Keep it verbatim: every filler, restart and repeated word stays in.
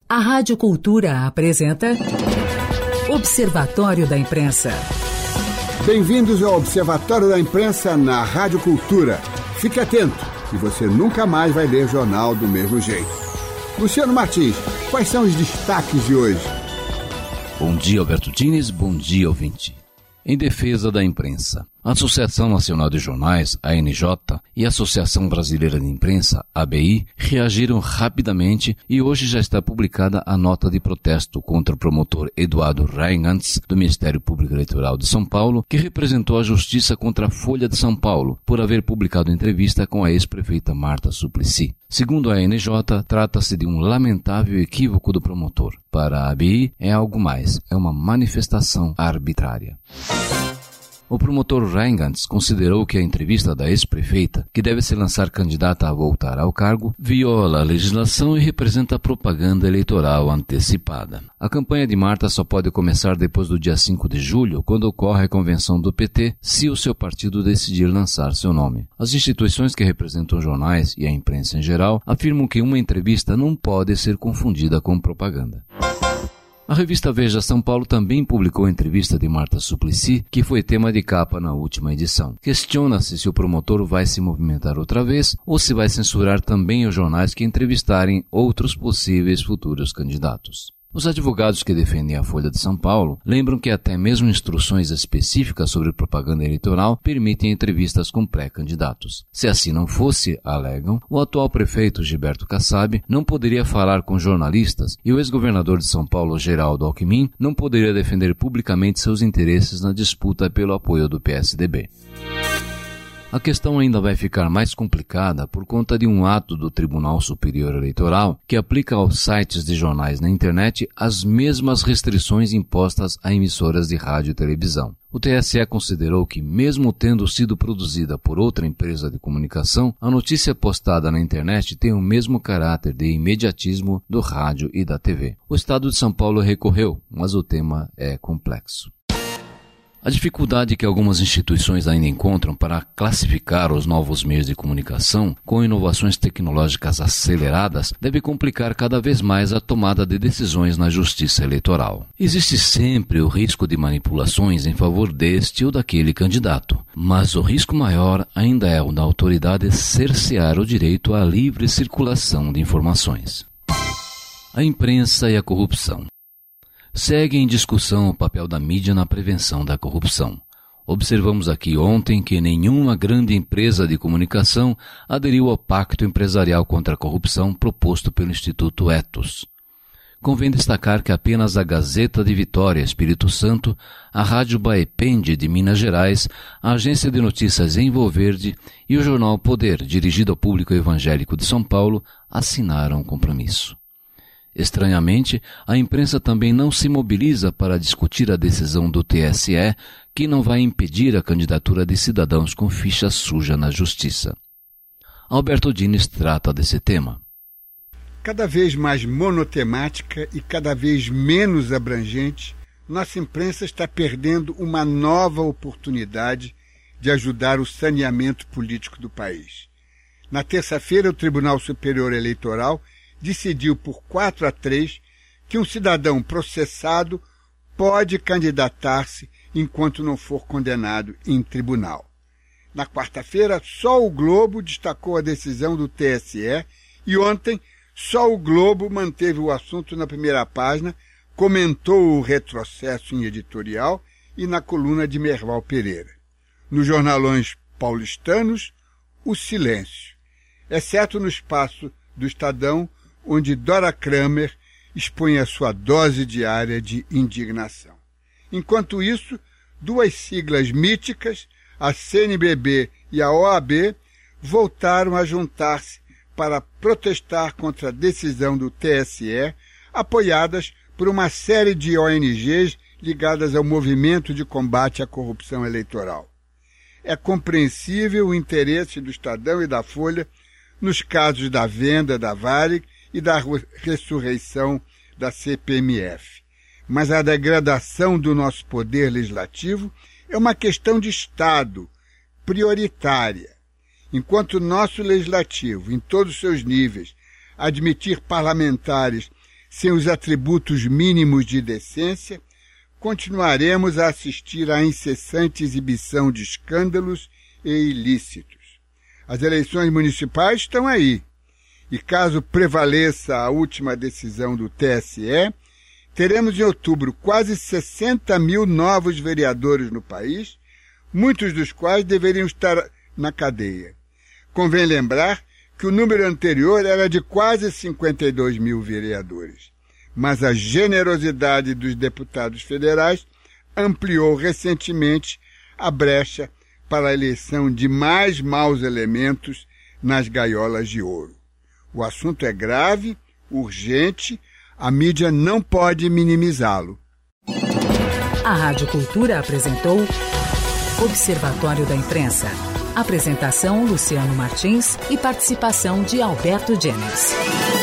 A Rádio Cultura apresenta Observatório da Imprensa. Bem-vindos ao Observatório da Imprensa na Rádio Cultura. Fique atento, que você nunca mais vai ler jornal do mesmo jeito. Luciano Martins, quais são os destaques de hoje? Bom dia, Alberto Diniz. Bom dia, ouvinte. Em defesa da imprensa, a Associação Nacional de Jornais, A N J, e a Associação Brasileira de Imprensa, A B I, reagiram rapidamente e hoje já está publicada a nota de protesto contra o promotor Eduardo Reingants, do Ministério Público Eleitoral de São Paulo, que representou a justiça contra a Folha de São Paulo por haver publicado entrevista com a ex-prefeita Marta Suplicy. Segundo a A N J, trata-se de um lamentável equívoco do promotor. Para a A B I, é algo mais, é uma manifestação arbitrária. O promotor Reingants considerou que a entrevista da ex-prefeita, que deve se lançar candidata a voltar ao cargo, viola a legislação e representa propaganda eleitoral antecipada. A campanha de Marta só pode começar depois do dia cinco de julho, quando ocorre a convenção do P T, se o seu partido decidir lançar seu nome. As instituições que representam jornais e a imprensa em geral afirmam que uma entrevista não pode ser confundida com propaganda. A revista Veja São Paulo também publicou a entrevista de Marta Suplicy, que foi tema de capa na última edição. Questiona-se se o promotor vai se movimentar outra vez ou se vai censurar também os jornais que entrevistarem outros possíveis futuros candidatos. Os advogados que defendem a Folha de São Paulo lembram que até mesmo instruções específicas sobre propaganda eleitoral permitem entrevistas com pré-candidatos. Se assim não fosse, alegam, o atual prefeito Gilberto Kassab não poderia falar com jornalistas e o ex-governador de São Paulo, Geraldo Alckmin, não poderia defender publicamente seus interesses na disputa pelo apoio do P S D B. A questão ainda vai ficar mais complicada por conta de um ato do Tribunal Superior Eleitoral que aplica aos sites de jornais na internet as mesmas restrições impostas a emissoras de rádio e televisão. O T S E considerou que, mesmo tendo sido produzida por outra empresa de comunicação, a notícia postada na internet tem o mesmo caráter de imediatismo do rádio e da T V. O Estado de São Paulo recorreu, mas o tema é complexo. A dificuldade que algumas instituições ainda encontram para classificar os novos meios de comunicação com inovações tecnológicas aceleradas deve complicar cada vez mais a tomada de decisões na justiça eleitoral. Existe sempre o risco de manipulações em favor deste ou daquele candidato, mas o risco maior ainda é o da autoridade cercear o direito à livre circulação de informações. A imprensa e a corrupção. Segue em discussão o papel da mídia na prevenção da corrupção. Observamos aqui ontem que nenhuma grande empresa de comunicação aderiu ao Pacto Empresarial contra a Corrupção proposto pelo Instituto Ethos. Convém destacar que apenas a Gazeta de Vitória, Espírito Santo, a Rádio Baepende de Minas Gerais, a Agência de Notícias Envolverde e o jornal Poder, dirigido ao público evangélico de São Paulo, assinaram o compromisso. Estranhamente, a imprensa também não se mobiliza para discutir a decisão do T S E, que não vai impedir a candidatura de cidadãos com ficha suja na justiça. Alberto Diniz trata desse tema. Cada vez mais monotemática e cada vez menos abrangente, nossa imprensa está perdendo uma nova oportunidade de ajudar o saneamento político do país. Na terça-feira, o Tribunal Superior Eleitoral decidiu por quatro a três que um cidadão processado pode candidatar-se enquanto não for condenado em tribunal. Na quarta-feira, só o Globo destacou a decisão do T S E e ontem só o Globo manteve o assunto na primeira página, comentou o retrocesso em editorial e na coluna de Merval Pereira. Nos jornalões paulistanos, o silêncio, exceto no espaço do Estadão, onde Dora Kramer expõe a sua dose diária de indignação. Enquanto isso, duas siglas míticas, a C N B B e a O A B, voltaram a juntar-se para protestar contra a decisão do T S E, apoiadas por uma série de O N Gs ligadas ao movimento de combate à corrupção eleitoral. É compreensível o interesse do Estadão e da Folha nos casos da venda da Varig e da ressurreição da C P M F. Mas a degradação do nosso poder legislativo é uma questão de Estado, prioritária. Enquanto o nosso legislativo, em todos os seus níveis, admitir parlamentares sem os atributos mínimos de decência, continuaremos a assistir à incessante exibição de escândalos e ilícitos. As eleições municipais estão aí, e caso prevaleça a última decisão do T S E, teremos em outubro quase sessenta mil novos vereadores no país, muitos dos quais deveriam estar na cadeia. Convém lembrar que o número anterior era de quase cinquenta e dois mil vereadores, mas a generosidade dos deputados federais ampliou recentemente a brecha para a eleição de mais maus elementos nas gaiolas de ouro. O assunto é grave, urgente, a mídia não pode minimizá-lo. A Rádio Cultura apresentou Observatório da Imprensa. Apresentação Luciano Martins e participação de Alberto Jennings.